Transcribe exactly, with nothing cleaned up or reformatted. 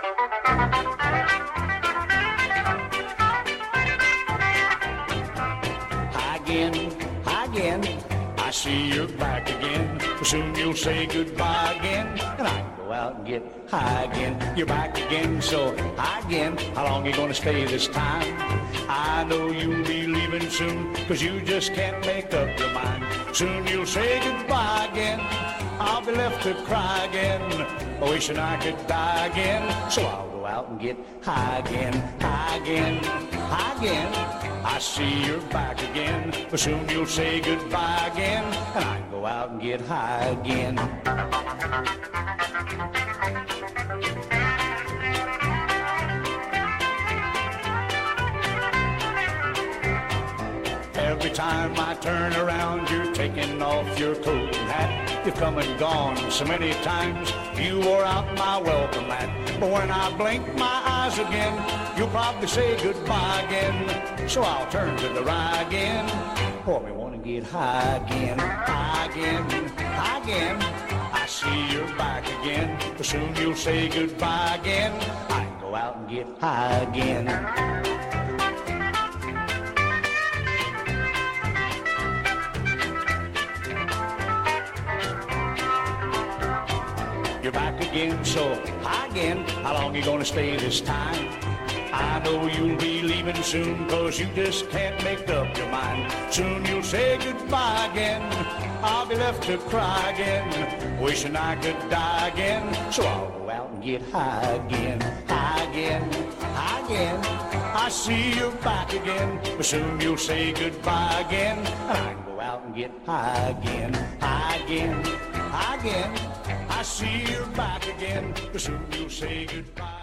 Hi again, hi again. I see you're back again. Soon you'll say goodbye again, and I can go out and get high again. You're back again, so hi again. How long you gonna stay this time? I know you'll be leaving soon, cause you just can't make up your mind. Soon you'll say goodbye again. I'll be left to cry again, wishing I could die again. So I'll go out and get high again, high again, high again. I see you're back again, but soon you'll say goodbye again, and I can go out and get high again. Every time I turn around, you're taking off your coat and hat. You've come and gone so many times, you wore out my welcome mat. But when I blink my eyes again, you'll probably say goodbye again. So I'll turn to the right again, for me wanna get high again, high again, high again. I see you're back again, but soon you'll say goodbye again. I can go out and get high again. You're back again, so hi again. How long you gonna stay this time? I know you'll be leaving soon, cause you just can't make up your mind. Soon you'll say goodbye again. I'll be left to cry again, wishing I could die again. So I'll go out and get high again, high again, high again. I see you're back again, but soon you'll say goodbye again, and I can go out and get high again, high again, high again. I see you're back again, but soon you'll say goodbye.